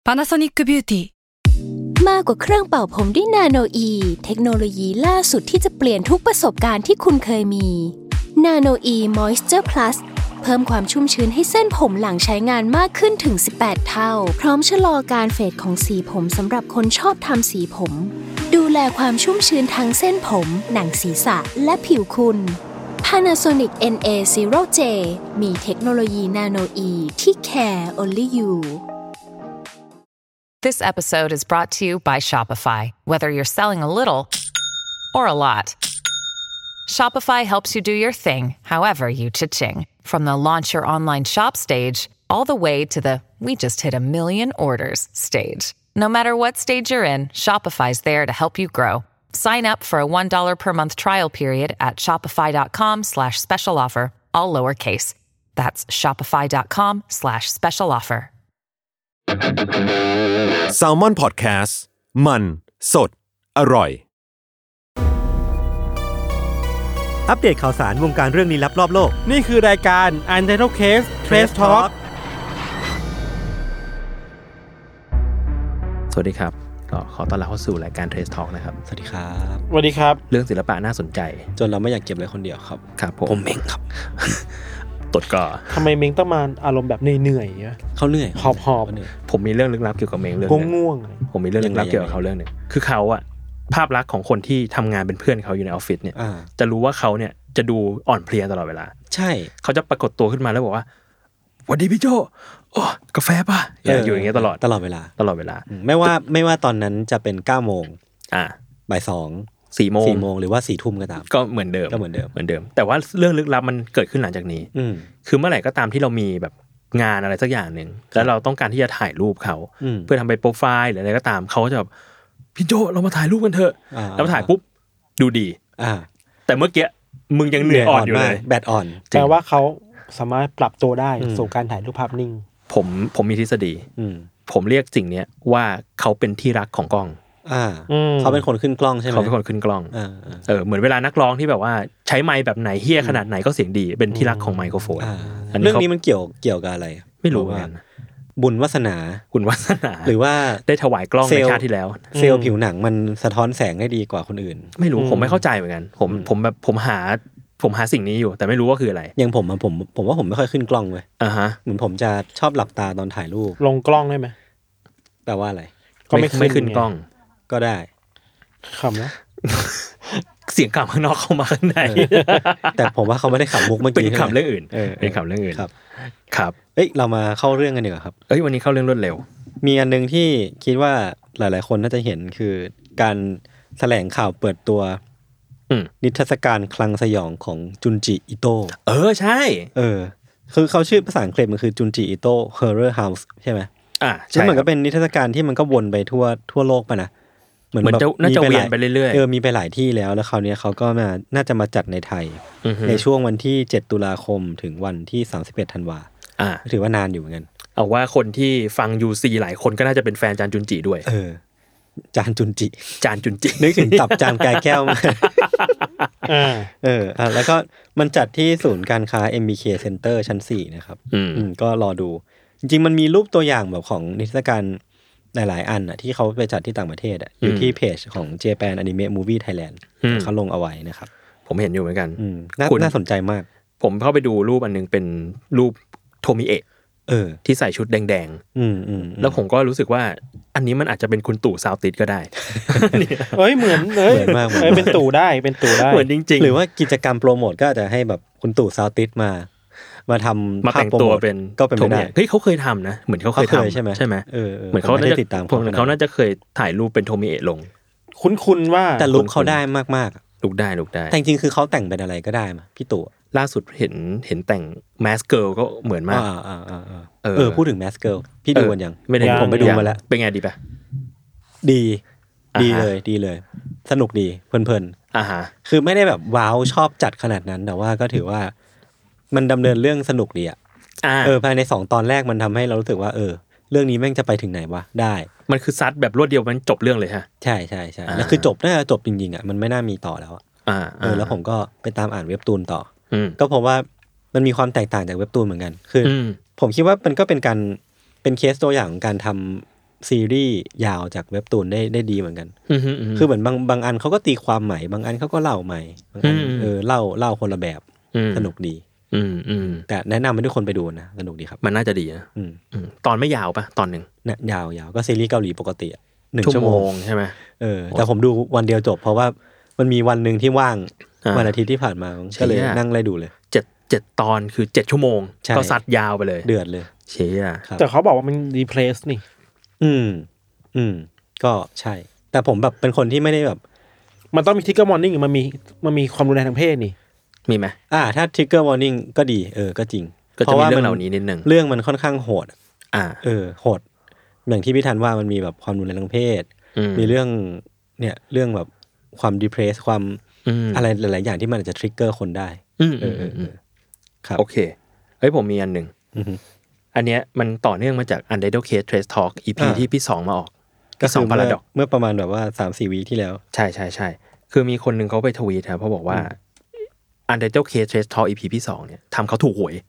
Panasonic Beauty มากกว่าเครื่องเป่าผมด้วยนาโนอีเทคโนโลยีล่าสุดที่จะเปลี่ยนทุกประสบการณ์ที่คุณเคยมีนาโนอีมอยส์เจอร์พลัสเพิ่มความชุ่มชื้นให้เส้นผมหลังใช้งานมากขึ้นถึง18เท่าพร้อมชะลอการเฟดของสีผมสำหรับคนชอบทำสีผมดูแลความชุ่มชื้นทั้งเส้นผมหนังศีรษะและผิวคุณ Panasonic NA0J มีเทคโนโลยีนาโนอีที่ care only you This episode is brought to you by Shopify. Whether you're selling a little or a lot, Shopify helps you do your thing, however you cha-ching. From the launch your online shop stage, all the way to the we just hit 1 million orders stage. No matter what stage you're in, Shopify's there to help you grow. Sign up for a $1 per month trial period at shopify.com/special offer, all lowercase. That's shopify.com/special offer. Salmon Podcast มันสดอร่อยอัปเดตข่าวสารวงการเรื่องลี้ลับรอบโลกนี่คือรายการ Untitled Case Trace Talk สวัสดีครับขอต้อนรับเข้าสู่รายการ Trace Talk นะครับสวัสดีครับสวัสดีครับเรื่องศิลปะน่าสนใจจนเราไม่อยากเก็บไว้คนเดียวครับครับผมเม้งครับตดก่อทำไมเม้งต้องมาอารมณ์แบบเหนื่อยๆเขาเหนื่อยหอบผมมีเรื่องลึกลับเกี่ยวกับเม้งเรื่องนึงง่วงผมมีเรื่องลึกลับเกี่ยวกับเขาเรื่องนึงคือเขาอะภาพลักษณ์ของคนที่ทำงานเป็นเพื่อนเขาอยู่ในออฟฟิศเนี่ยจะรู้ว่าเขาเนี่ยจะดูอ่อนเพลียตลอดเวลาใช่เขาจะปรากฏตัวขึ้นมาแล้วบอกว่าสวัสดีพี่โจโอ้กาแฟป่ะอยู่อย่างเงี้ยตลอดเวลาไม่ว่าตอนนั้นจะเป็น 9:00 นบ่าย 2:00 น4:00 นหรือว่า 4:00 นก็ตามก็เหมือนเดิมแต่ว่าเรื่องลึกลับมันเกิดขึ้นหลังจากนี้คือเมื่อไหร่ก็ตามที่เรามีแบบงานอะไรสักอย่างนึงแล้วเราต้องการที่จะถ่ายรูปเขาเพื่อทำเป็นโปรไฟล์หรืออะไรก็ตามเขาก็จะแบบพี่โจเรามาถ่ายรูปกันเถอะแล้วถ่ายปุ๊บดูดีแต่เมื่อกี้มึงยังเหนื่อยอ่อนอยู่เลยแบตอ่อนแปลว่าเขาสามารถปรับตัวได้สู่การถ่ายรูปภาพนิ่งผมมีทฤษฎีผมเรียกสิ่งนี้ว่าเขาเป็นที่รักของกล้องเขาเป็นคนขึ้นกล้องใช่ไหมเขาเป็นคนขึ้นกล้องเหมือนเวลานักร้องที่แบบว่าใช้ไมค์แบบไหนเฮี้ยขนาดไหนก็เสียงดีเป็นที่รักของไมโครโฟนเรื่องนี้มันเกี่ยวกับอะไรไม่รู้เหมือนกันบุญวาสนาหรือว่าได้ถวายกล้องในชาติที่แล้วเซลล์ผิวหนังมันสะท้อนแสงได้ดีกว่าคนอื่นไม่รู้ผมไม่เข้าใจเหมือนกันผมหาสิ่งนี้อยู่แต่ไม่รู้ว่าคืออะไรอย่างผมว่าผมไม่ค่อยขึ้นกล้องเว้ยเหมือนผมจะชอบหลับตาตอนถ่ายรูปลงกล้องได้ไหมแปลว่าอะไรก็ไม่ขึ้นกล้องก็ได้ขำนะเสียงขำข้างนอกเข้ามาข้างในแต่ผมว่าเขาไม่ได้ขำมุกเมื่อกี้เป็นขำเรื่องอื่นเป็นขำเรื่องอื่นครับเรามาเข้าเรื่องกันดีกว่าครับวันนี้เข้าเรื่องรวดเร็วมีอันนึงที่คิดว่าหลายๆคนน่าจะเห็นคือการแถลงข่าวเปิดตัวนิทรรศการคลังสยองของจุนจิอิโตะใช่คือเขาชื่อภาษาอังกฤษมันคือจุนจิอิโตะ Horror House ใช่ไหมใช่เหมือนก็เป็นนิทรรศการที่มันก็วนไปทั่วโลกไปนะเหมือนน่าจะเวียนไปเรื่อยๆมีไปหลายที่แล้วคราวนี้เขาก็น่าจะมาจัดในไทยในช่วงวันที่7 ตุลาคมถึงวันที่31 ธันวาถือว่านานอยู่เหมือนกันเอาว่าคนที่ฟัง UC หลายคนก็น่าจะเป็นแฟนจานจุนจิด้วยจานจุนจินึกถึงตับจานกายแก้วมาแล้วก็มันจัดที่ศูนย์การค้า MBK Center ชั้น 4นะครับก็รอดูจริงๆมันมีรูปตัวอย่างแบบของนิทรรศการหลายๆอันที่เขาไปจัดที่ต่างประเทศอยู่ที่เพจของ Japan Anime Movie Thailand เขาลงเอาไว้นะครับผมเห็นอยู่เหมือนกันน่าสนใจมากผมเข้าไปดูรูปอันนึงเป็นรูปโทมิเอะที่ใส่ชุดแดงๆแล้วผมก็รู้สึกว่าอันนี้มันอาจจะเป็นคุณตู่ซาวติดก็ได้เหมือนมากเป็นตู่ได้เหมือนจริงๆหรือว่ากิจกรรมโปรโมทก็อาจจะให้แบบคุณตู่ซาวติดมาทำมาแต่งตัวเป็นก็เป็นไม่ได้เขาเคยทำนะเหมือนเขาเคยทำใช่ไหมเหมือนเขาน่าจะติดตามเขาน่าจะเคยถ่ายรูปเป็นโทมิเอะลงคุ้นว่าแต่ลุคเขาได้มากๆลุคได้แต่จริงๆคือเขาแต่งเป็นอะไรก็ได้มาพี่ตู่ล่าสุดเห็นแต่งแมสเกิร์ลก็เหมือนมากพูดถึงแมสเกิร์ลพี่ดูกันยังไม่ได้ผมไปดูมาแล้วเป็นไงดีป่ะดีเลยสนุกดีเพลินๆคือไม่ได้แบบว้าวชอบจัดขนาดนั้นแต่ว่าก็ถือว่ามันดำเนินเรื่องสนุกดีภายใน2 ตอนแรกมันทำให้เรารู้สึกว่าเรื่องนี้แม่งจะไปถึงไหนวะได้มันคือซัดแบบรวดเดียวมันจบเรื่องเลยฮะใช่แล้วคือน่าจะจบจริงๆมันไม่น่ามีต่อแล้วแล้วผมก็ไปตามอ่านเว็บตูนต่อก็พบว่ามันมีความแตกต่างจากเว็บตูนเหมือนกันคือผมคิดว่ามันก็เป็นเคสตัวอย่างของการทซีรีส์ยาวจากเว็บตูนได้ดีเหมือนกันคือเหมือนบางอันเขาก็ตีความใหม่บางอันเขาก็เล่าใหม่บางอันเล่าคนละแบบสนุกดีแต่แนะนำให้ทุกคนไปดูนะสนุกดีครับมันน่าจะดีนะตอนไม่ยาวปะตอนหนึ่งเนี่ยยาวก็ซีรีส์เกาหลีปกติ1 ชั่วโมงใช่ไหมแต่ผมดูวันเดียวจบเพราะว่ามันมีวันหนึ่งที่ว่างวันอาทิตย์ที่ผ่านมาก็เลยนั่งไล่ดูเลย 7 ตอนคือ7 ชั่วโมงก็ซัดยาวไปเลยเดือดเลยเชี่ยแต่เขาบอกว่ามันรีเพลซนี่ก็ใช่แต่ผมแบบเป็นคนที่ไม่ได้แบบมันต้องมีทริกเกอร์วอร์นิ่งมันมีความรุนแรงทางเพศนี่มีไหมถ้าทริกเกอร์วอร์นิ่งก็ดีก็จริงเพราะว่าเรื่องเหล่านี้นิดนึงเรื่องมันค่อนข้างโหดโหดอย่างที่พี่ธันว่ามันมีแบบความรุนแรงทางเพศมีเรื่องแบบความดิเพรสความอะไรหลายๆอย่างที่มันอาจจะทริกเกอร์คนได้ครับโอเคเฮ้ยผมมีอันหนึ่งอันเนี้ยมันต่อเนื่องมาจาก Untitled Case Trace Talk EP ที่พี่2มาออกก็2 Paradox เมื่อประมาณแบบว่า 3-4 วีที่แล้วใช่ๆๆคือมีคนนึงเขาไปทวีตครับเขาบอกว่า Untitled Case Trace Talk EP พี่2เนี่ยทำเขาถูกหวย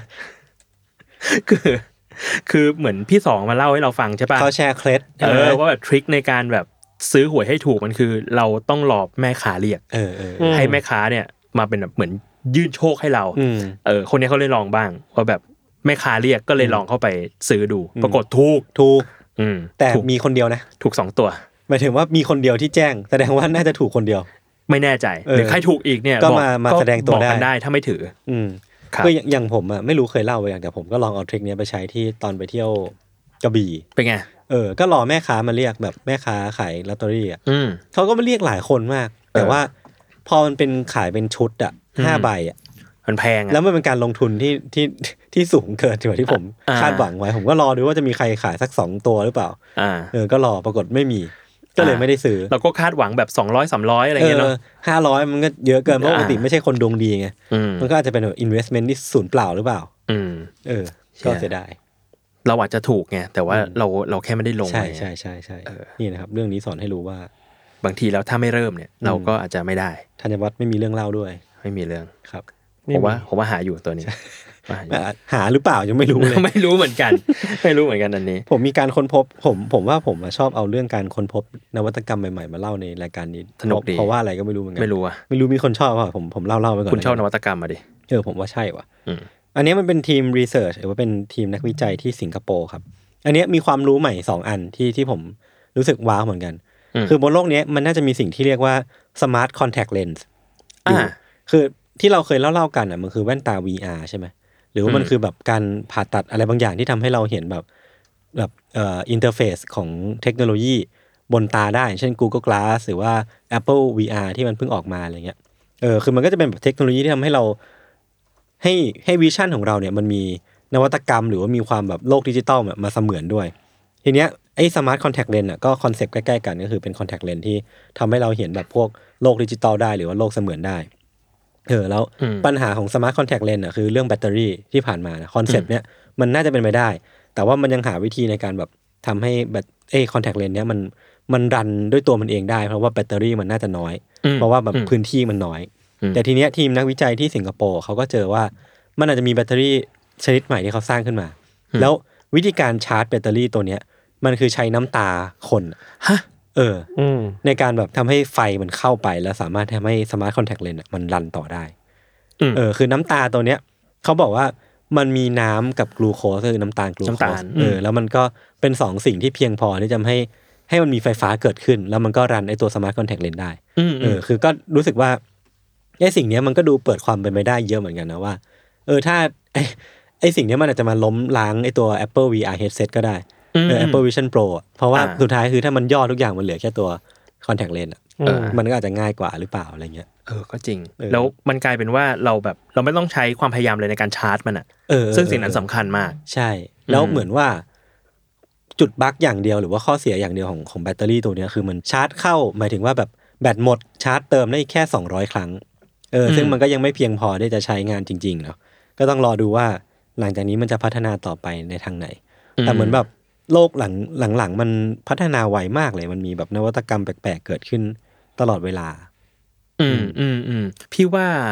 คือเหมือนพี่2มาเล่าให้เราฟังใช่ป่ะเขาแชร์เคล็ดว่าแบบทริคในการแบบซื้อหวยให้ถูกมันคือเราต้องหลอกแม่ค้าเรียกให้แม่ค้าเนี่ยมาเป็นแบบเหมือนยื่นโชคให้เราคนนี้เขาเลยลองบ้างว่าแบบแม่ค้าเรียกก็เลยลองเข้าไปซื้อดูปรากฏถูกแต่มีคนเดียวนะถูก2 ตัวหมายถึงว่ามีคนเดียวที่แจ้งแสดงว่าน่าจะถูกคนเดียวไม่แน่ใจหรือใครถูกอีกเนี่ยก็มาแสดงตัวได้ถ้าไม่ถือก็อย่างผมอ่ะไม่รู้เคยเล่าไปอย่างแต่ผมก็ลองเอาทริคนี้ไปใช้ที่ตอนไปเที่ยวกระบี่เป็นไงก็รอแม่ค้ามาเรียกแบบแม่ค้าขายลอตเตอรี่อ่ะเขาก็มาเรียกหลายคนมากแต่ว่าพอมันเป็นขายเป็นชุดอ่ะ5 ใบอ่ะมันแพงแล้วมันเป็นการลงทุนที่สูงเกินกว่าที่ผมคาดหวังไว้ผมก็รอดูว่าจะมีใครขายสัก2 ตัวหรือเปล่าก็รอปรากฏไม่มีก็เลยไม่ได้ซื้อเราก็คาดหวังแบบ200-300อะไรเงี้ยเนาะ 500มันก็เยอะเกินเพราะปกติไม่ใช่คนดวงดีไงมันก็อาจจะเป็นแบบ investment ที่ศูนย์เปล่าหรือเปล่าก็เสียดายเราอาจจะถูกไงแต่ว่าเราแค่ไม่ได้ลงใช่นี่นะครับเรื่องนี้สอนให้รู้ว่าบางทีแล้วถ้าไม่เริ่มเนี่ยเราก็อาจจะไม่ได้ธัญวัฒน์ไม่มีเรื่องเล่าด้วยไม่มีเรื่องครับผมว่าหาอยู่ตัวนี้หาหรือเปล่ายังไม่รู้เลยไม่รู้เหมือนกันอันนี้ผมมีการค้นพบผมว่าผมชอบเอาเรื่องการค้นพบนวัตกรรมใหม่ๆมาเล่าในรายการนี้สนุกดีเพราะว่าอะไรก็ไม่รู้เหมือนกันไม่รู้มีคนชอบป่ะผมเล่าไปก่อนคุณชอบนวัตกรรมมาดิผมว่าใช่ว่ะอันนี้มันเป็นทีมรีเสิร์ชหรือว่าเป็นทีมนักวิจัยที่สิงคโปร์ครับอันนี้มีความรู้ใหม่2 อันที่ผมรู้สึกว้าวเหมือนกันคือบนโลกนี้มันน่าจะมีสิ่งที่เรียกว่า smart contact lens คือที่เราเคยเล่ากันมันคือแว่นตา VR ใช่ไหมหรือว่ามันคือแบบการผ่าตัดอะไรบางอย่างที่ทำให้เราเห็นแบบอินเทอร์เฟซของเทคโนโลยีบนตาได้เช่น Google Glass หรือว่า Apple VR ที่มันเพิ่งออกมาอะไรเงี้ยคือมันก็จะเป็นแบบเทคโนโลยีที่ทำให้เราให้วิชั่นของเราเนี่ยมันมีนวัตกรรมหรือว่ามีความแบบโลกดิจิตอลมาเสมือนด้วยทีเนี้ยไอ้ Smart Contact Lens ก็คอนเซ็ปต์ใกล้ๆกันก็คือเป็น Contact Lens ที่ทำให้เราเห็นแบบพวกโลกดิจิตอลได้หรือว่าโลกเสมือนได้แล้วปัญหาของ Smart Contact Lens คือเรื่องแบตเตอรี่ที่ผ่านมาคอนเซ็ปต์เนี้ยมันน่าจะเป็นไปได้แต่ว่ามันยังหาวิธีในการแบบทำให้Contact Lens เนี้ยมันรันด้วยตัวมันเองได้เพราะว่าแบตเตอรี่มันน่าจะน้อยเพราะว่าแบบพื้นที่มันน้อยแต่ทีเนี้ยทีมนักวิจัยที่สิงคโปร์เขาก็เจอว่ามันอาจจะมีแบตเตอรี่ชนิดใหม่ที่เขาสร้างขึ้นมาแล้ววิธีการชาร์จแบตเตอรี่ตัวเนี้ยมันคือใช้น้ำตาคนในการแบบทำให้ไฟมันเข้าไปแล้วสามารถทำให้ Smart Contact Lens มันรันต่อได้คือน้ำตาตัวเนี้ยเขาบอกว่ามันมีน้ำกับกลูโคสคือน้ำตาลกลูโคสแล้วมันก็เป็น2 สิ่งที่เพียงพอที่จะให้มันมีไฟฟ้าเกิดขึ้นแล้วมันก็รันไอตัว Smart Contact Lens ได้คือก็รู้สึกว่าไอสิ่งนี้มันก็ดูเปิดความเป็นไปได้เยอะเหมือนกันนะว่าถ้าไอสิ่งนี้มันอาจจะมาล้มล้างไอตัว Apple VR headset ก็ได้Apple Vision Pro เพราะว่าสุดท้ายคือถ้ามันย่อทุกอย่างมันเหลือแค่ตัว Contact Lens มันก็อาจจะง่ายกว่าหรือเปล่าอะไรเงี้ยก็จริงแล้วมันกลายเป็นว่าเราไม่ต้องใช้ความพยายามเลยในการชาร์จมันซึ่งสิ่งนั้นสำคัญมากใช่แล้วเหมือนว่าจุดบั๊กอย่างเดียวหรือว่าข้อเสียอย่างเดียวของแบตเตอรี่ตัวนี้คือมันชาร์จเข้าหมายถึงว่าแบบแบตหมดชาร์จเติมได้แค่200 ครั้งซึ่งมันก็ยังไม่เพียงพอที่จะใช้งานจริงๆเนาะก็ต้องรอดูว่าหลังจากนี้มันจะพัฒนาต่อไปในทางไหนแต่เหมือนแบบโลกหลังมันพัฒนาไวมากเลยมันมีแบบนวัตกรรมแปลกๆเกิดขึ้นตลอดเวลาพี่ว่า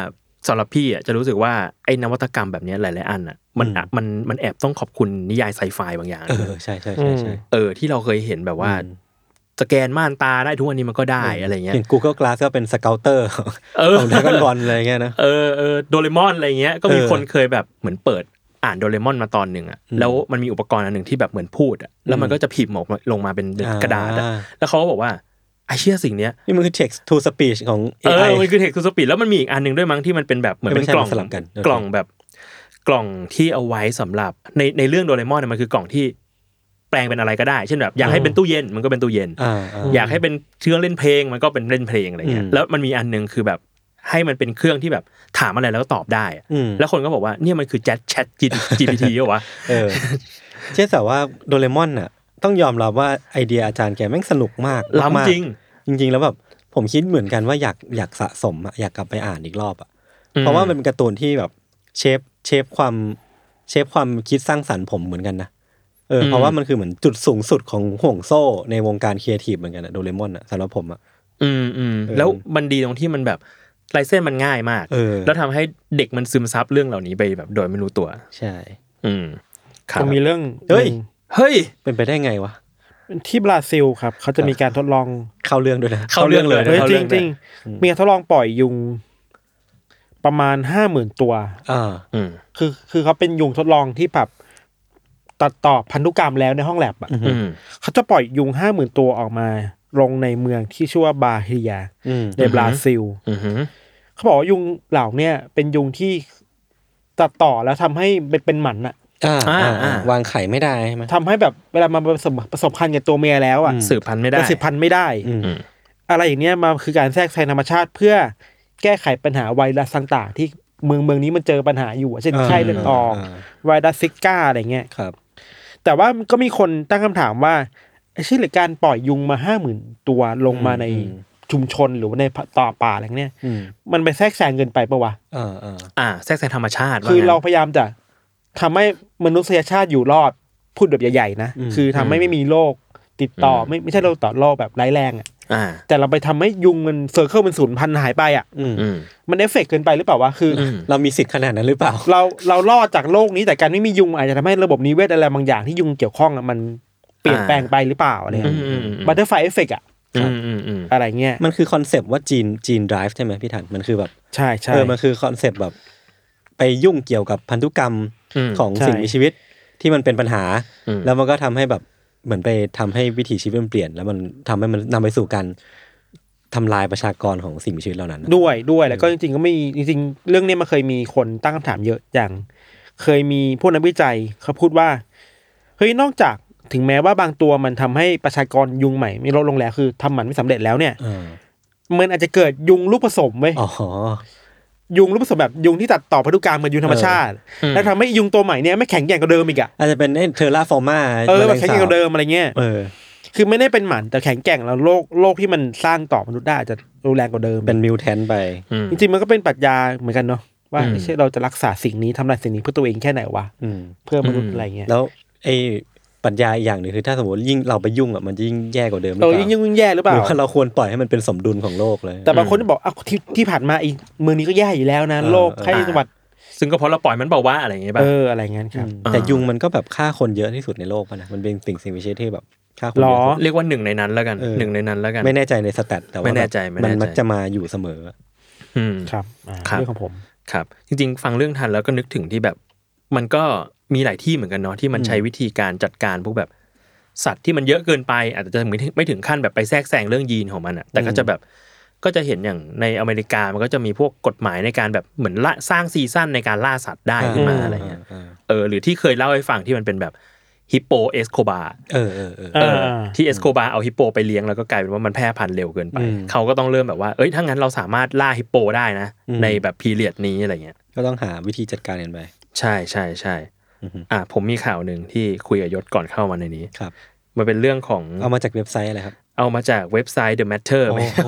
สำหรับพี่อ่ะจะรู้สึกว่าไอ้นวัตกรรมแบบนี้หลายๆอันอ่ะมันแอบต้องขอบคุณนิยายไซไฟบางอย่างใช่ที่เราเคยเห็นแบบว่าสแกนม่านตาได้ทุกวันนี้มันก็ได้อะไรเงี้ยเห็น Google Glass ก็เป็นสเกาเตอร์ของ Dragon Ball อะไรเงี้ยนะโดเรมอนอะไรเงี้ยก็มีคนเคยแบบเหมือนเปิดอ่านโดเรมอนมาตอนนึงอ่ะแล้วมันมีอุปกรณ์อันนึงที่แบบเหมือนพูดอ่ะแล้วมันก็จะพิมพ์ออกลงมาเป็นกระดาษแล้วเขาก็บอกว่าไอ้เชี่ยสิ่งเนี้ยนี่มันคือ text to speech ของ AI มันคือ text to speech แล้วมันมีอีกอันนึงด้วยมั้งที่มันเป็นแบบเหมือนเป็นกล่องแบบกล่องที่เอาไว้สำหรับในเรื่องโดเรมอนเนี่ยมันคือกล่องที่แปลงเป็นอะไรก็ได้เช่นแบบอยากให้เป็นตู้เย็นมันก็เป็นตู้เย็นอยากให้เป็นเครื่องเล่นเพลงมันก็เป็นเล่นเพลงอะไรเงี้ยแล้วมันมีอันนึงคือแบบให้มันเป็นเครื่องที่แบบถามอะไรแล้วก็ตอบได้แล้วคนก็บอกว่าเนี่ยมันคือ Chat GPT เหรอวะเช่นแต่ว่าโดเรมอนน่ะต้องยอมรับว่าไอเดียอาจารย์แกแม่งสนุกมากล้ำจริงแล้วแบบผมคิดเหมือนกันว่าอยากสะสมอยากกลับไปอ่านอีกรอบอ่ะเพราะว่ามันเป็นการ์ตูนที่แบบเชฟความคิดสร้างสรรค์ผมเหมือนกันนะเพราะว่ามันคือเหมือนจุดสูงสุดของห่วงโซ่ในวงการครีเอทีฟเหมือนกันนะโดเรมอนอ่ะสำหรับผมอ่ะแล้วมันดีตรงที่มันแบบลายเส้นมันง่ายมากแล้วทำให้เด็กมันซึมซับเรื่องเหล่านี้ไปแบบโดยไม่รู้ตัวใช่จะมีเรื่องเฮ้ยเป็นไปได้ไงวะที่บราซิลครับเขาจะมีการทดลองเข้าเรื่องด้วยนะเข้าเรื่องเลยจริงๆมีการทดลองปล่อยยุงประมาณ 50,000 ตัวคือเขาเป็นยุงทดลองที่แบบตัดต่อพันธุกรรมแล้วในห้องแลบอ่ะเขาจะปล่อยยุง 50,000 ตัวออกมาลงในเมืองที่ชื่อว่าบาเฮียในบราซิลเขาบอกว่ายุงเหล่านี้เป็นยุงที่ตัดต่อแล้วทำให้เป็นหมันอ่ะวางไข่ไม่ได้ใช่ไหมทำให้แบบเวลามาผสมพันธุ์กับตัวเมียแล้วอ่ะสืบพันธุ์ไม่ได้อะไรอย่างเนี้ยมาคือการแทรกแซงธรรมชาติเพื่อแก้ไขปัญหาไวรัสต่างๆที่เมืองนี้มันเจอปัญหาอยู่เช่นไข้เลือดออกไวรัสซิก้าอะไรเงี้ยครับแต่ว่าก็มีคนตั้งคำถามว่าไอ้ชื่อหรือการปล่อยยุงมา 50,000 ตัวลงมาในชุมชนหรือว่าในป่าอะไรเงี้ยมันไปแทรกแซงเกินไปปะวะแทรกแซงธรรมชาติคือเราพยายามจะทำให้มนุษยชาติอยู่รอดพูดแบบใหญ่ๆนะคือทำให้ไม่มีโรคติดต่อไม่ใช่โรคต่อโรคแบบร้ายแรงอ่ะแต่เราไปทำให้ยุงมันเซอร์เคิลมันสูญพันธุ์หายไปอ่ะมันเอฟเฟกต์เกินไปหรือเปล่าวะคือเรามีสิทธิ์ขนาดนั้นหรือเปล่าเรารอดจากโรคนี้แต่การไม่มียุงอาจจะทำให้ระบบนิเวศอะไรบางอย่างที่ยุงเกี่ยวข้องมันเปลี่ยนแปลงไปหรือเปล่าอะไรบัตเตอร์ไฟเอฟเฟกต์อ่ะอะไรเงี้ยมันคือคอนเซปต์ว่าจีนไดรฟ์ใช่ไหมพี่ทันมันคือแบบใช่มันคือคอนเซปต์แบบไปยุ่งเกี่ยวกับพันธุกรรมของสิ่งมีชีวิตที่มันเป็นปัญหาแล้วมันก็ทำให้แบบเหมือนไปทำให้วิถีชีวิตมันเปลี่ยนแล้วมันทำให้มันนำไปสู่การทำลายประชากรของสิ่งมีชีวิตเหล่านั้นด้วยแล้วก็จริงๆก็ไม่จริงๆเรื่องนี้มันเคยมีคนตั้งคำถามเยอะอย่างเคยมีพวกนักวิจัยเขาพูดว่าเฮ้ยนอกจากถึงแม้ว่าบางตัวมันทำให้ประชากรยุงใหม่ไม่ลดลงแล้วคือทำหมันไม่สำเร็จแล้วเนี่ยมันอาจจะเกิดยุงลูกผสมเว้ยยุงรูปผสมแบบยุงที่ตัดต่อพันธุกรรมกับยุงธรรมชาติแล้วทำให้ยุงตัวใหม่เนี่ยไม่แข็งแกร่งกว่าเดิมอีกอ่ะอาจจะเป็นเทอร่าฟอร์มาแบบแข็งแกร่งกว่าเดิมอะไรเงี้ยคือไม่ได้เป็นหมันแต่แข็งแกร่งแล้วโรคที่มันสร้างต่อมนุษย์ได้อาจจะรุนแรงกว่าเดิมเป็นมิวแทนไปจริงๆมันก็เป็นปรัชญาเหมือนกันเนาะว่าไม่ใช่เราจะรักษาสิ่งนี้ทำลายสิ่งนี้เพื่อตัวเองแค่ไหนวะเพื่อมนุษย์อะไรเงี้ยแล้วไอ้ปรัชญาอีกอย่างนึงคือถ้าสมมติยิ่งเราไปยุ่งอ่ะมันจะยิ่งแย่กว่าเดิมหรือเปล่ายิ่งแย่หรือเปล่าหรือว่าเราควรปล่อยให้มันเป็นสมดุลของโลกเลยแต่บางคนบอกที่ผ่านมาอีกเมืองนี้ก็แย่อยู่แล้วนะโลกไข้หวัดซึ่งก็เพราะเราปล่อยมันบอกว่าอะไรอย่างเงี้ยป่ะอะไรเงี้ยครับแต่ยุงมันก็แบบฆ่าคนเยอะที่สุดในโลกป่ะนะมันเป็นสิ่งมีชีวิตที่แบบฆ่าคนเยอะเรียกว่าหนึ่งในนั้นแล้วกันหนึ่งในนั้นแล้วกันไม่แน่ใจในสแตทแต่ว่ามันมักจะมาอยู่เสมอครับเรื่องของผมครับจริงๆฟังเรื่องทันแล้วก็นึกถึงที่แบบมันก็มีหลายที่เหมือนกันเนาะที่มันใช้วิธีการจัดการพวกแบบสัตว์ที่มันเยอะเกินไปอาจจะไม่ถึงขั้นแบบไปแทรกแซงเรื่องยีนของมันอ่ะแต่ก็จะแบบก็จะเห็นอย่างในอเมริกามันก็จะมีพวกกฎหมายในการแบบเหมือนสร้างซีซั่นในการล่าสัตว์ได้ขึ้นมาอะไรเงี้ยหรือที่เคยเล่าให้ฟังที่มันเป็นแบบฮิปโปเอสโคบาร์ที่เอสโคบาร์เอาฮิปโปไปเลี้ยงแล้วก็กลายเป็นว่ามันแพร่พันธุ์เร็วเกินไปเขาก็ต้องเริ่มแบบว่าถ้างั้นเราสามารถล่าฮิปโปได้นะในแบบพีเรียดนี้อะไรเงี้ยก็ต้องหาวิธีจัดการกันไปใช่ผมมีข่าวนึงที่คุยกับยศก่อนเข้ามาในนี้ครับมันเป็นเรื่องของเอามาจากเว็บไซต์อะไรครับเอามาจากเว็บไซต์ The Matter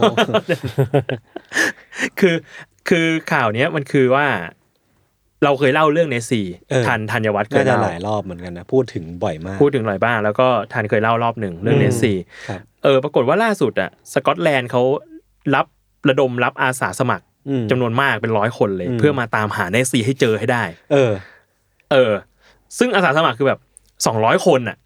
คือข่าวนี้มันคือว่าเราเคยเล่าเรื่องเนสซี่ธัญวัฒน์เคยเล่าหลายรอบเหมือนกันนะพูดถึงบ่อยมากพูดถึงหลายบ้างแล้วก็ทันเคยเล่ารอบหนึ่งเรื่องเนสซี่ปรากฏว่าล่าสุดอ่ะสกอตแลนด์เขาระดมรับอาสาสมัครจำนวนมากเป็น100 คนเลยเพื่อมาตามหาเนสซีให้เจอให้ได้ซึ่งอาสาสมัครคือแบบ200 คนอ่ะ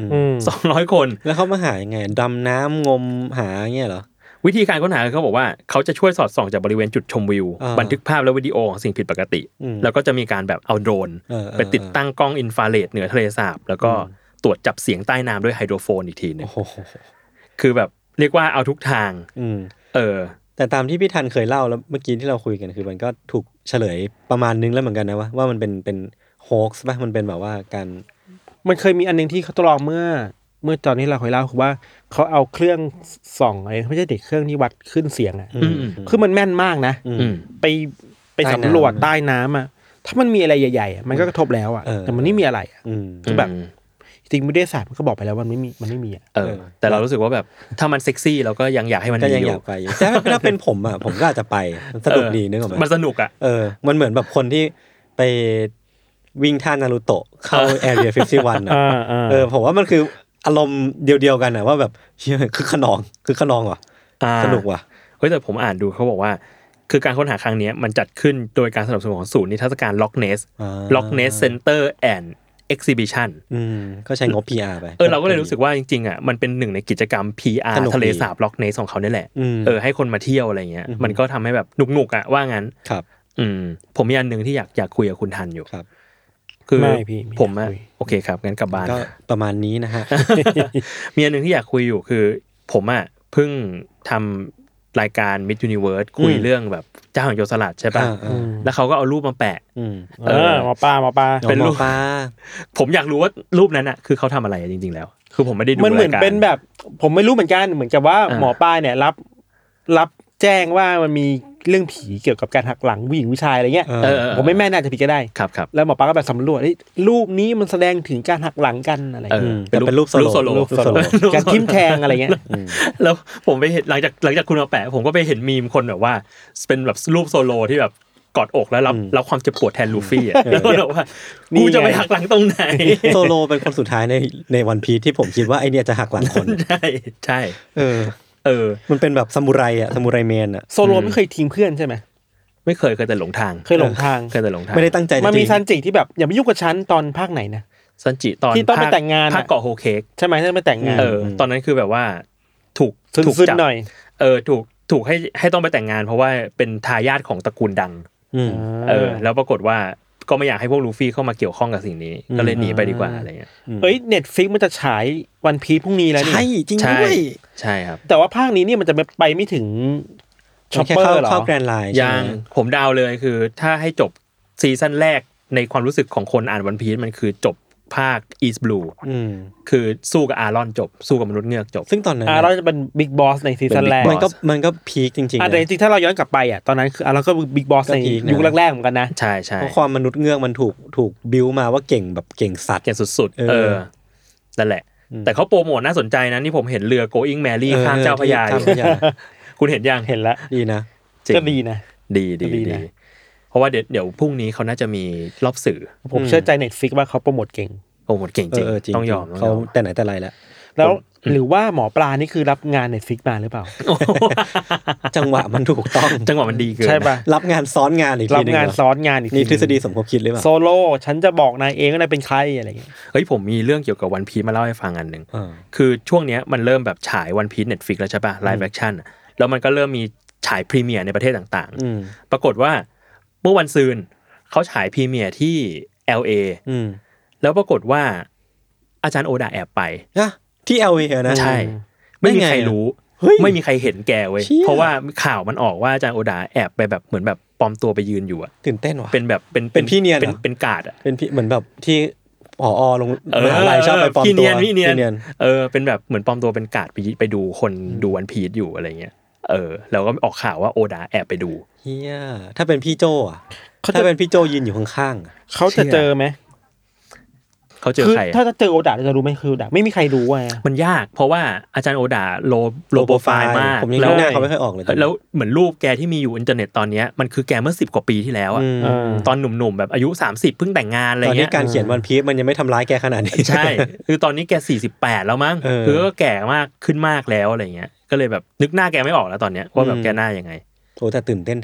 200 คนแล้วเขามาหายังไงดำน้ำงมหาเงี้ยเหรอวิธีการค้นหาเขาบอกว่าเขาจะช่วยสอดส่องจากบริเวณจุดชมวิวบันทึกภาพและวิดีโอของสิ่งผิดปกติแล้วก็จะมีการแบบเอาโดรนไปติดตั้งกล้องอินฟราเรดเหนือทะเลสาบแล้วก็ตรวจจับเสียงใต้น้ำด้วยไฮโดรโฟนอีกทีนึงคือแบบเรียกว่าเอาทุกทางแต่ตามที่พี่ทันเคยเล่าแล้วเมื่อกี้ที่เราคุยกันคือมันก็ถูกเฉลยประมาณนึงแล้วเหมือนกันนะว่ามันเป็นโฮกส์ป่ะมันเป็นแบบว่าการมันเคยมีอันนึงที่เขาทดลองเมื่อตอนนี้เราเคยเล่าคือว่าเขาเอาเครื่องส่องอะไรไม่ใช่เด็กเครื่องที่วัดขึ้นเสียงอ่ะคือมันแม่นมากนะไปสำรวจใต้น้ำอ่ะถ้ามันมีอะไรใหญ่ๆมันก็กระทบแล้วอ่ะแต่มันไม่มีอะไรคือแบบจริงวิทยาศาสตร์มันก็บอกไปแล้วว่ามันไม่มีอ่ะแต่เรารู้สึกว่าแบบถ้ามันเซ็กซี่เราก็ยังอยากให้มันมีอยู่แต่ถ้าเป็นผมอ่ะผมก็อาจจะไปสนุกดีนึกออกมั้ยมันสนุกอ่ะมันเหมือนแบบคนที่ไปวิ่งท่านารูโตะเข้า Area 51 อ่ะผมว่ามันคืออารมณ์เดียวกันน่ะว่าแบบคือขนองว่ะสนุกว่ะเฮ้ยแต่ผมอ่านดูเขาบอกว่าคือการค้นหาครั้งนี้มันจัดขึ้นโดยการสนับสนุนของศูนย์นิทรรศการ Loch Ness Center and Exhibition ก็ใช้งบ PR ไปเราก็เลยรู้สึกว่าจริงๆอ่ะมันเป็นหนึ่งในกิจกรรม PR ทะเลสาบ Loch Ness ของเขาเนี่ยแหละให้คนมาเที่ยวอะไรเงี้ยมันก็ทำให้แบบหนุกๆอ่ะว่างั้นครับผมมีอันนึงที่อยากคุยกับคุณทันอยู่ครับคือผมอ่ะโอเคครับงั้นกลับบ้านก็ประมาณนี้นะฮะมีอันนึงที่อยากคุยอยู่คือผมอ่ะเพิ่งทำรายการ Miss Universe คุยเรื่องแบบเจ้าแห่งโจรสลัดใช่ป่ะแล้วเขาก็เอารูปมาแปะหมอปลาเป็นรูปผมอยากรู้ว่ารูปนั้นอ่ะคือเขาทำอะไรจริงๆแล้วคือผมไม่ได้ดูมันเหมือนเป็นแบบผมไม่รู้เหมือนกันเหมือนกับว่าหมอปลาเนี่ยรับแจ้งว่ามันมีเรื่องผีเกี่ยวกับการหักหลังผู้หญิงผู้ชายอะไรเงี้ยผมไม่แม่น่าจะผิดก็ได้ครับแล้วหมอปลาก็แบบสำรวจรูปนี้มันแสดงถึงการหักหลังกันอะไรเป็นรูปโซโลการทิ่มแทงอะไรเงี้ยแล้วผมไปเห็นหลังจากคุณมาแปะผมก็ไปเห็นมีมคนแบบว่าเป็นแบบรูปโซโลที่แบบกอดอกแล้วรับความเจ็บปวดแทนลูฟี่อ่ะก็บอกว่ากูจะไปหักหลังตรงไหนโซโลเป็นคนสุดท้ายในวันพีซที่ผมคิดว่าไอเนี้ยจะหักหลังคนใช่มันเป็นแบบซามูไรอ่ะซามูไรแมนอ่ะโซโลไม่เคยทิ้งเพื่อนใช่ไหมไม่เคยแต่หลงทางเคยหลงทางไม่ได้ตั้งใจมันมีซันจิที่แบบอย่าไปยุ่งกับฉันตอนภาคไหนนะซันจิตอนที่ต้องไปแต่งงานภาคเกาะโฮเค้กใช่ไหมที่ไปแต่งงานตอนนั้นคือแบบว่าถูกจับหน่อยถูกให้ต้องไปแต่งงานเพราะว่าเป็นทายาทของตระกูลดังแล้วปรากฏว่าก็ไม่อยากให้พวกลูฟี่เข้ามาเกี่ยวข้องกับสิ่งนี้ก็เลยหนีไปดีกว่าอะไรเงี้ย Netflix มันจะฉายวันพีซพรุ่งนี้แล้วนี่ใช่จริงด้วยใช่ครับแต่ว่าภาคนี้นี่มันจะไปไม่ถึงช็อปเปอร์หรอเข้าแกรนด์ไลน์ยังผมเดาเลยคือถ้าให้จบซีซั่นแรกในความรู้สึกของคนอ่านวันพีซมันคือจบภาค East Blue คือสู้กับอารอนจบสู้กับมนุษย์เงือกจบซึ่งตอนนั้นอารอนจะเป็นบิ๊กบอสในซีซั่นแรกมันก็พีคจริงๆแต่จริงๆถ้าเราย้อนกลับไปอ่ะตอนนั้นคืออารอนก็บิ๊กบอสในยุคแรกๆเหมือนกันนะใช่เพราะความมนุษย์เงือกมันถูกบิวมาว่าเก่งแบบเก่งสัตว์เก่งสุดๆนั่นแหละแต่เขาโปรโมทน่าสนใจนะนี่ผมเห็นเรือ Going Merry ข้ามเจ้าพระยาคุณเห็นยังเห็นแล้วดีนะก็ดีนะดีเพราะว่าเดี๋ยวพรุ่งนี้เขาน่าจะมีรอบสื่อผมเชื่อใจ Netflix ว่าเขาโปรโมทเก่งจริงต้องยอมเขาแต่ไหนแต่ไรแล้วหรือว่าหมอปลานี่คือรับงาน Netflix มาหรือเปล่าจังหวะมันถูกต้องจังหวะมันดีเกินใช่ป่ะรับงานซ้อนงานอีกทีนึงรับงานซ้อนงานอีกทีนี่ทฤษฎีสมคบคิดหรือเปล่าโซโล่ฉันจะบอกนายเองว่านายเป็นใครอะไรอย่างเงี้ยเฮ้ยผมมีเรื่องเกี่ยวกับวันพีซมาเล่าให้ฟังอันนึงคือช่วงเนี้ยมันเริ่มแบบฉายวันพีซ Netflix แล้วใช่ป่ะไลฟ์แอคชั่นแล้วมันก็เริ่มมีฉายพรีเมียร์ในประเทศต่างๆปรากฏว่าเมื่อวันซืนเขาฉายพรีเมียร์ที่ LA แล้วปรากฏว่าอาจารย์โอดาแอบไปที่ LA นะใช่ไม่มีใครรู้ไม่มีใครเห็นแกเว้ยเพราะว่าข่าวมันออกว่าอาจารย์โอดาแอบไปแบบเหมือนแบบปลอมตัวไปยืนอยู่อะตื่นเต้นว่ะเป็นแบบเป็นพี่เนียนเป็นการ์ดอะเป็นพี่เหมือนแบบที่ผอลงมหาลัยชอบไปปลอมตัวพี่เนียนเป็นแบบเหมือนปลอมตัวเป็นการ์ดไปดูคนดูวันพีซอยู่อะไรเงี้ยแล้วก็ออกข่าวว่าโอดาแอบไปดูเฮียถ้าเป็นพี่โจอ่ะถ้าเป็นพี่โจยืนอยู่ข้างๆเขาจะเจอไหมเขาเจอใครถ้าเจอโอดาจะรู้ไหมคือโอดาไม่มีใครรู้อ่ะมันยากเพราะว่าอาจารย์โอดาโลโปรไฟล์มากแล้วหน้าเขาไม่ค่อยออกเลยแล้วเหมือนรูปแกที่มีอยู่อินเทอร์เน็ตตอนนี้มันคือแกเมื่อ10 กว่าปีที่แล้วอ่ะตอนหนุ่มๆแบบอายุ30เพิ่งแต่งงานอะไรเงี้ยตอนนี้การเขียนวันพีซมันยังไม่ทำร้ายแกขนาดนี้ใช่คือตอนนี้แก48แล้วมั้งคือก็แก่มากขึ้นมากแล้วอะไรเงี้ยก็เลยแบบนึกหน้าแกไม่ออกแล้วตอนเนี้ยว่าแบบแกหน้ายังไงโอ้แต่ตื่นเต้นแทนอ่ะ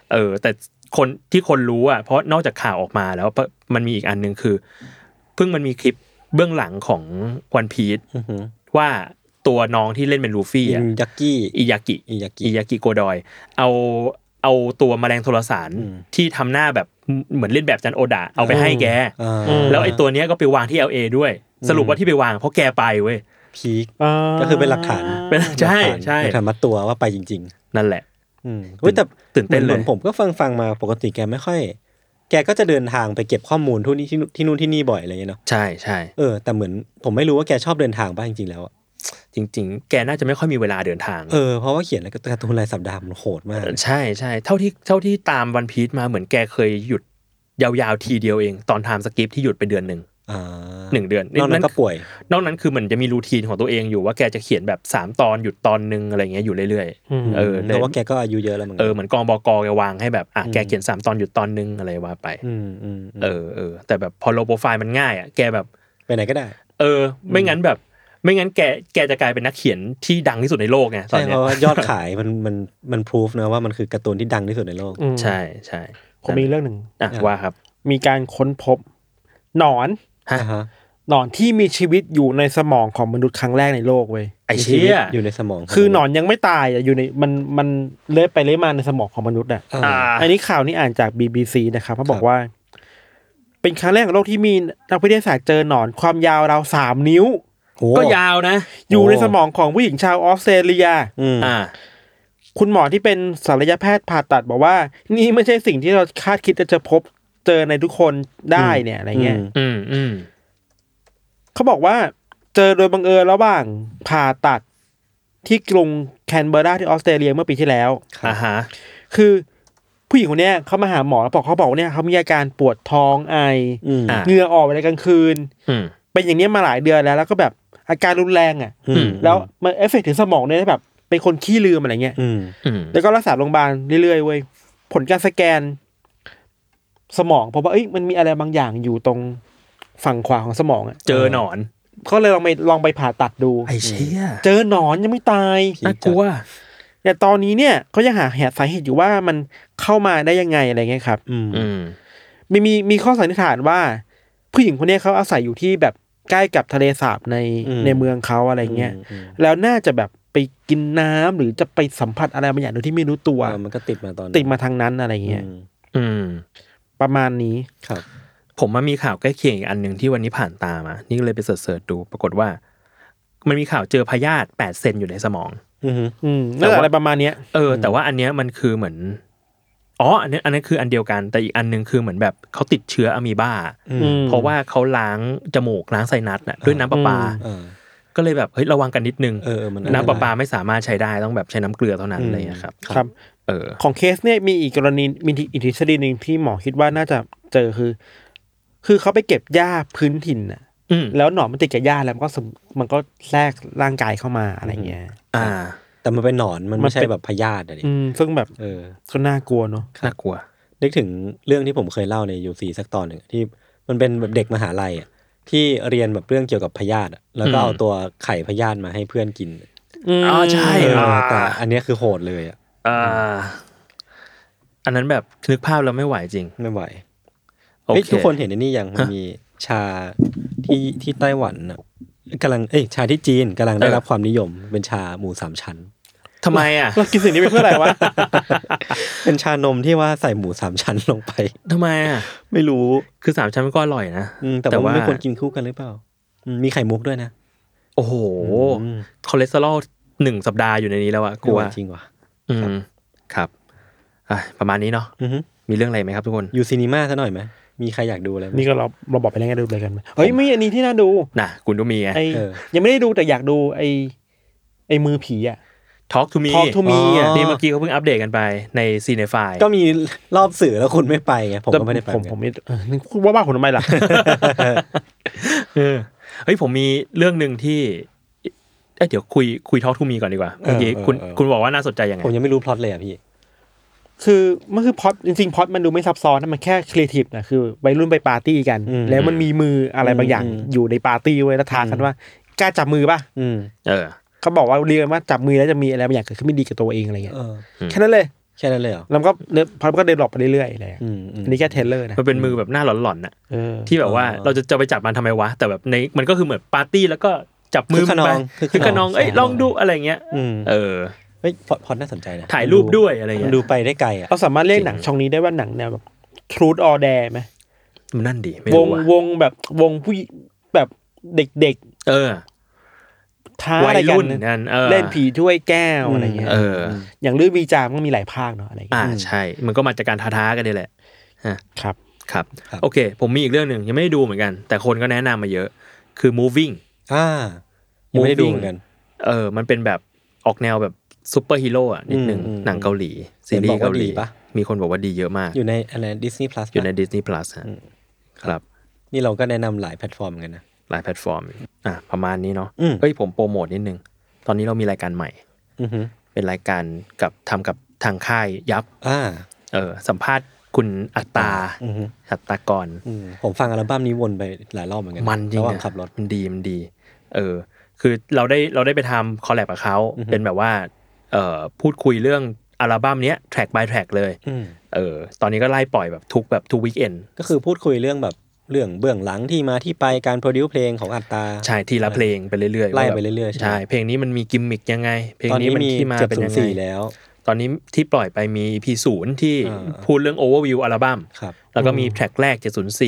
แต่คนรู้อ่ะเพราะนอกจากข่าวออกมาแล้วมันมีอีกอันนึงคือเพิ่งมันมีคลิปเบื้องหลังของ One Piece ว่าตัวน้องที่เล่นเป็นลูฟี่อ่ะอิยากิโกดอยเอาตัวแมลงโทรสารที่ทำหน้าแบบเหมือนเล่นแบบจันโอดะเอาไปให้แกแล้วไอ้ตัวเนี้ยก็ไปวางที่ LA ด้วยสรุปว่าที่ไปวางเพราะแกไปเว้ยพีคก็คือเป็นหลักฐานใช่ทำมาตัวว่าไปจริงๆนั่นแหละแต่ตื่นเต้นเลยผมก็ฟังมาปกติแกไม่ค่อยแกก็จะเดินทางไปเก็บข้อมูลที่นู่นที่นี่บ่อยอะไรอย่างเงี้ยเนาะใช่แต่เหมือนผมไม่รู้ว่าแกชอบเดินทางป่ะจริงๆแล้วจริงๆแกน่าจะไม่ค่อยมีเวลาเดินทางเพราะว่าเขียนแล้วการ์ตูนรายสัปดาห์มันโหดมากใช่เท่าที่ตามวันพีซมาเหมือนแกเคยหยุดยาวๆทีเดียวเองตอนไทม์สกิปที่หยุดไปเดือนนึง1 เดือนนอกนั้นก็ป่วยนอกนั้นคือมันจะมีรูทีนของตัวเองอยู่ว่าแกจะเขียนแบบ3 ตอนหยุดตอนนึงอะไรเงี้ยอยู่เรื่อยๆเพราะว่าแกก็อายุเยอะแล้วเหมือนกองบก.แกวางให้แบบแกเขียน3 ตอนหยุดตอนนึงอะไรว่าไปแต่แบบพอโลโปรไฟล์มันง่ายอ่ะแกแบบไปไหนก็ได้ไม่งั้นแกจะกลายเป็นนักเขียนที่ดังที่สุดในโลกไงตอนนี้เพราะว่ายอดขายมันพิสูจนะว่ามันคือการ์ตูนที่ดังที่สุดในโลกใช่ผมมีเรื่องนึงว่าครับมีการค้นพบหนอนที่มีชีวิตอยู่ในสมองของมนุษย์ครั้งแรกในโลกเว้ยไอ้เชี่ยอยู่ในสมองคือหนอนยังไม่ตายอ่ะอยู่ในมันเลื้อยไปเลื้อยมาในสมองของมนุษย์อ่ะอันนี้ข่าวนี้อ่านจาก BBC นะครับเขาบอกว่าเป็นครั้งแรกในโลกที่มีนักวิทยาศาสตร์เจอหนอนความยาวราว3 นิ้วก็ยาวนะอยู่ในสมองของผู้หญิงชาวออสเตรเลียคุณหมอที่เป็นศัลยแพทย์ผ่าตัดบอกว่านี่ไม่ใช่สิ่งที่เราคาดคิดจะพบเจอในทุกคนได้เนี่ยอะไรเงี้ยเขาบอกว่าเจอโดยบังเอิญระหว่างผ่าตัดที่กรุงแคนเบอร์ราที่ออสเตรเลียเมื่อปีที่แล้วคือผู้หญิงคนนี้เขามาหาหมอแล้วเขาบอกเนี่ยเขามีอาการปวดท้องไอเหงื่อออกในกลางคืนเป็นอย่างนี้มาหลายเดือนแล้วก็แบบอาการรุนแรงอ่ะแล้วมันเอฟเฟกต์ถึงสมองเนี่ยแบบเป็นคนขี้ลืมอะไรเงี้ยแล้วก็รักษาโรงพยาบาลเรื่อยๆเว้ยผลการสแกนสมองเพราะว่ามันมีอะไรบางอย่างอยู่ตรงฝั่งขวาของสมองอ่ะเจอหนอนก็เลยลองไปผ่าตัดดูไอ้เชี่ยเจอหนอนยังไม่ตายน่ากลัวแต่ตอนนี้เนี่ยเขายังหาสาเหตุอยู่ว่ามันเข้ามาได้ยังไงอะไรเงี้ยครับมีข้อสันนิษฐานว่าผู้หญิงคนนี้เขาอาศัยอยู่ที่แบบใกล้กับทะเลสาบในเมืองเขาอะไรเงี้ยแล้วน่าจะแบบไปกินน้ำหรือจะไปสัมผัสอะไรบางอย่างโดยที่ไม่รู้ตัวมันก็ติดมาทางนั้นอะไรเงี้ยประมาณนี้ครับผมมีข่าวใกล้เคียงอีกอันนึงที่วันนี้ผ่านตามานี่ก็เลยไปเสิร์ชดูปรากฏว่ามันมีข่าวเจอพยาธิ8 เซนอยู่ในสมองแต่อะไรประมาณเนี้ยแต่ว่าอันเนี้ยมันคือเหมือนอันนั้นคืออันเดียวกันแต่อีกอันนึงคือเหมือนแบบเขาติดเชื้ออะมีบ้าเพราะว่าเขาล้างจมูกล้างไซนัสน่ะด้วยน้ำประปาก็เลยแบบเฮ้ยระวังกันนิดนึงน้ำประปาไม่สามารถใช้ได้ต้องแบบใช้น้ำเกลือเท่านั้นอะไรอย่างเงี้ยครับของเคสเนี่ยมีอีกกรณีมีอีกทฤษฎีนึงที่หมอคิดว่าน่าจะเจอคือเขาไปเก็บหญ้าพื้นถิ่นน่ะแล้วหนอนมันติดกับหญ้าแล้วมันก็แทรกร่างกายเข้ามาอะไรเงี้ยแต่มันเป็นหนอนมันไม่ใช่แบบพยาธิอะไรซึ่งแบบก็น่ากลัวเนาะน่ากลัวนึกถึงเรื่องที่ผมเคยเล่าใน UC สักตอนหนึ่งที่มันเป็นแบบเด็กมหาลัยอ่ะที่เรียนแบบเรื่องเกี่ยวกับพยาธิแล้วก็เอาตัวไข่พยาธิมาให้เพื่อนกินใช่แต่อันนี้คือโหดเลยอ่ะอันนั้นแบบนึกภาพแล้วไม่ไหวจริงไม่ไหวทุกคนเห็นในนี่ยังมันมีชาที่ไต้หวันน่ะกำลังชาที่จีนกำลังได้รับความนิยมเป็นชาหมู3 ชั้นทำไมอ่ะเรากินสิ่งนี้ไปเพื่ออะไรวะเป็นชานมที่ว่าใส่หมู3 ชั้นลงไปทำไมอ่ะไม่รู้คือ3 ชั้นมันก็อร่อยนะแต่ว่าไม่ควรกินคู่กันหรือเปล่ามีไข่มุกด้วยนะโอ้โหคอเลสเตอรอล1 สัปดาห์อยู่ในนี้แล้วอ่ะกลัวจริงว่ะครับประมาณนี้เนาะมีเรื่องอะไรไหมครับทุกคนอยู่ซีนีม่าซะหน่อยไหมมีใครอยากดูอะไรนี่ก็เราบอกไปแล้วไงดูเลยกันเฮ้ยมีอันนี้ที่น่าดูน่ะคุณก็มีไงยังไม่ได้ดูแต่อยากดูไอ้มือผีอ่ะ Talk to me อ่ะนี่เมื่อกี้เขาเพิ่งอัปเดตกันไปใน Cinefy ก็มีรอบสื่อแล้วคุณไม่ไปไงผมก็ไม่ได้ไปผมไม่คุณว่าผมทำไมล่ะเฮ้ยผมมีเรื่องนึงที่เดี๋ยวคุย Talk to me ก่อนดีกว่าเมื่อกี้คุณบอกว่าน่าสนใจยังไงผมยังไม่รู้พล็อตเลยอ่ะพี่คือมันคือพล็อตจริงๆพล็อตมันดูไม่ซับซ้อนนะมันแค่ครีเอทีฟนะคือวัยรุ่นไปปาร์ตี้กันแล้วมันมีมืออะไรบางอย่างอยู่ในปาร์ตี้เว้ยแล้วท้ากันว่ากล้าจับมือป่ะเขาบอกว่าเรียกว่าจับมือแล้วจะมีอะไรบางอย่างเกิดขึ้นไม่ดีกับตัวเองอะไรเงี้ยแค่นั้นเลยแค่นั้นเลยเหรอแล้วก็พอก็เดินหลบไปเรื่อยๆเลยอันนี้แค่เทรลเลอร์นะมันเป็นมือแบบหน้าหลอนๆน่ะที่แบบว่าเราจะไปจับมันทำไมวะแต่แบบในมันก็คือเหมือนปาร์ตี้แล้วก็จับมือมันไปคือขนองลองดูอะไรเงี้ยเฮ้ยพอน่าสนใจนะถ่ายรูปด้วยอะไรเงี้ยดูไปได้ไกลอ่ะเราสามารถเรียกหนังช่องนี้ได้ว่าหนังแนวแบบ Truth or Dare มั้ยมันนั่นดิไม่รู้ว่าวงแบบวงผู้แบบเด็กๆท้าอะไรกันเล่นผีถ้วยแก้วอะไรเงี้ยอย่างลื่นวีจามก็มีหลายภาคเนาะอะไรเงี้ยใช่มันก็มาจากการท้ากันนี่แหละครับโอเคผมมีอีกเรื่องนึงยังไม่ได้ดูเหมือนกันแต่คนก็แนะนำมาเยอะคือ Moving ยังไม่ได้ดูเหมือนกันมันเป็นแบบออกแนวแบบซุปเปอร์ฮีโร่อ่ะนิดนึงหนังเกาหลีซีรีส์เกาหลีมีคนบอกว่าดีเยอะมากอยู่ในอะไร Disney Plus อยู่ใน Disney Plus ครับนี่เราก็แนะนำหลายแพลตฟอร์มเหมือนกันนะหลายแพลตฟอร์มประมาณนี้เนาะผมโปรโมทนิดนึงตอนนี้เรามีรายการใหม่เป็นรายการทำกับทางค่ายยับสัมภาษณ์คุณอัตตากรผมฟังอัลบั้มนี้วนไปหลายรอบเหมือนกันมันจริงระหว่างขับรถมันดีคือเราได้ไปทำคอลแลบกับเขาเป็นแบบว่าพูดคุยเรื่องอัลบั้มเนี้ย track by track เลยตอนนี้ก็ไล่ปล่อยแบบทุกวีคเอนด์ก็คือพูดคุยเรื่องแบบเรื่องเบื้องหลังที่มาที่ไปการโปรดิวซ์เพลงของอัตตาใช่ทีละเพลงไปเรื่อยๆไล่ไปเรื่อยๆใช่เพลงนี้มันมีกิมมิคยังไงเพลงนี้มันที่มาเป็นยังไงแล้วตอนนี้ที่ปล่อยไปมี EP 0ที่พูดเรื่อง overview อัลบั้มแล้วก็มีแทร็กแรก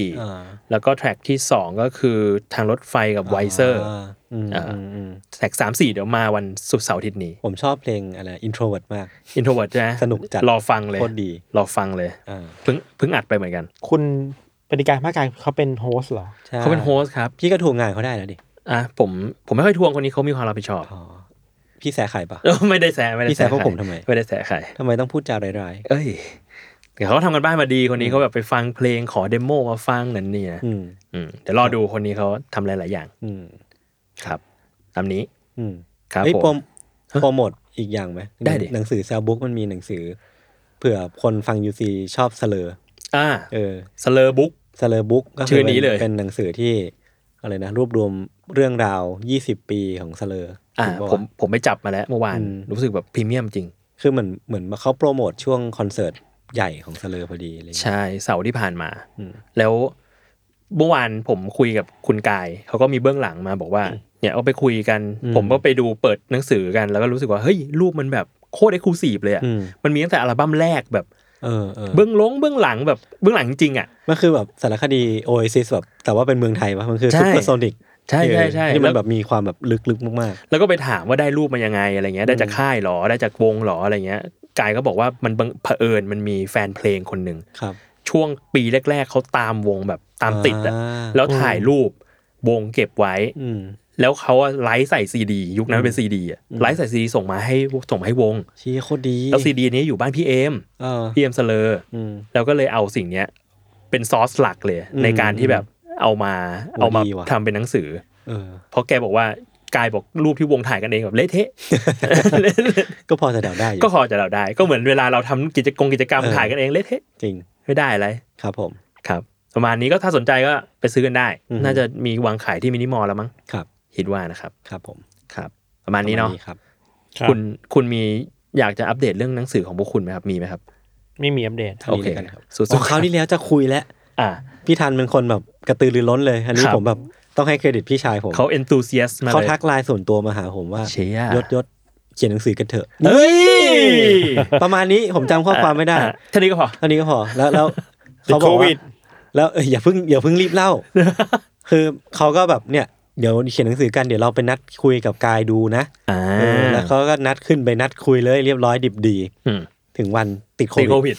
704แล้วก็แทร็กที่2ก็คือทางรถไฟกับไวเซอร์แทร็ก3-4เดี๋ยวมาวันศุกร์เสาร์อาทิตย์นี้ผมชอบเพลงอะไร introvert มาก introvert ใช่ไหมสนุกจัดรอฟังเลยโคตรดีรอฟังเลยเพิ่งอัดไปเหมือนกันคุณปฏิการภาคกลางเขาเป็นโฮสต์เหรอเขาเป็นโฮสต์ครับพี่ก็ทวงงานเขาได้แล้วดิผมไม่ค่อยทวงคนนี้เขามีความรับผิดชอบพี่แสไข่ปะไม่ได้แสพี่แสพวกผมทำไมไม่ได้แสไข่ทำไมต้องพูดจาร้ายๆเดี๋ยวเขาทำกันบ้านมาดีคนนี้เขาแบบไปฟังเพลงขอเดโมมาฟังนั่นนี่นะเดี๋ยวรอดูคนนี้เขาทำหลายๆอย่างครับตามนี้ครับผมโปรโมทอีกอย่างไหมได้ดิหนังสือเซลบุ๊กมันมีหนังสือเผื่อคนฟัง UC ชอบเสลอเสลอบุ๊กก็ชื่อนี้เลยเป็นหนังสือที่อะไรนะรวบรวมเรื่องราว20ปีของเสลอผมไปจับมาแล้วเมื่อวานรู้สึกแบบพรีเมียมจริงคือเหมือนมาเขาโปรโมทช่วงคอนเสิร์ตใหญ่ของเสลอพอดีอะไรใช่เสาร์ที่ผ่านมาแล้วเมื่อวานผมคุยกับคุณกายเขาก็มีเบื้องหลังมาบอกว่าเนี่ยเอาไปคุยกันผมก็ไปดูเปิดหนังสือกันแล้วก็รู้สึกว่าเฮ้ยรูปมันแบบโคตรเอ็กซ์คลูซีฟเลยอ่ะมันมีตั้งแต่อัลบั้มแรกแบบเบื้องหลังแบบเบื้องหลังจริงๆอ่ะมันคือแบบสารคดี Oasis แบบแต่ว่าเป็นเมืองไทยป่ะมันคือซุปเปอร์โซนิกใช่ที่มันแบบมีความแบบลึกๆมากๆแล้วก็ไปถามว่าได้รูปมายังไงอะไรเงี้ยได้จากค่ายหรอได้จากวงหรออะไรเงี้ยกายก็บอกว่ามันเผอิญมันมีแฟนเพลงคนนึงช่วงปีแรกๆเขาตามวงแบบตามติดอ่ะแล้วถ่ายรูปวงเก็บไว้แล้วเขาไลฟ์ใส่ซีดียุคนั้นเป็นซีดีอ่ะไลฟ์ใส่ซีดีส่งมาให้วงชี้โคตรดีแล้วซีดีนี้อยู่บ้านพี่เอ็มเสลอแล้วก็เลยเอาสิ่งเนี้ยเป็นซอสหลักเลยในการที่แบบเอามาทำเป็นหนังสือเพราะแกบอกว่ากายบอกรูปที่วงถ่ายกันเองแบบเละเทะก็พอจะเดาได้ก็เหมือนเวลาเราทำกิจกรรมถ่ายกันเองเละเทะจริงไม่ได้อะไรครับผมครับประมาณนี้ก็ถ้าสนใจก็ไปซื้อกันได้น่าจะมีวางขายที่มินิมอลแล้วมั้งครับคิดว่านะครับครับผมครับประมาณนี้เนาะคุณมีอยากจะอัปเดตเรื่องหนังสือของพวกคุณไหมครับมีไหมครับไม่มีอัปเดตโอเคครับสุดคราวที่แล้วจะคุยแล้วพี่ทันเป็นคนแบบกระตือรือร้นเลยอันนี้ผมแบบต้องให้เครดิตพี่ชายผมเขา enthusiast มาเลยเขาทักไลน์ส่วนตัวมาหาผมว่ายศเขียนหนังสือกันเถอะประมาณนี้ผมจำข้อความไม่ได้เท่านี้ก็พอแล้วเขาบอกว่าแล้วอย่าเพิ่งรีบเล่าคือเขาก็แบบเนี่ยเดี๋ยวเขียนหนังสือกันเดี๋ยวเราไปนัดคุยกับกายดูนะแล้วเขาก็นัดขึ้นไปนัดคุยเลยเรียบร้อยดิบดีถึงวันติดโควิด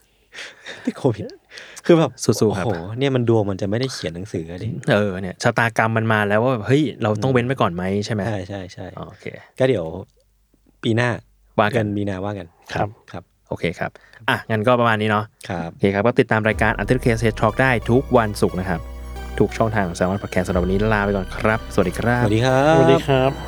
คือแบบสู้ๆครับโอ้โหเนี่ยมันดวงมันจะไม่ได้เขียนหนังสือดิเนี่ยชะตากรรมมันมาแล้วว่าเฮ้ยเราต้องเว้นไปก่อนไหมใช่ไหมใช่โอเคก็เดี๋ยวปีหน้าว่ากันมีนาว่ากันครับโอเคครับงั้นก็ประมาณนี้เนาะครับโอเคครับก็ติดตามรายการ Untitled Case Talk ได้ทุกวันศุกร์นะครับทุกช่องทางของ Salmon Podcast สำหรับวันนี้ลาไปก่อนครับสวัสดีครับสวัสดีครับ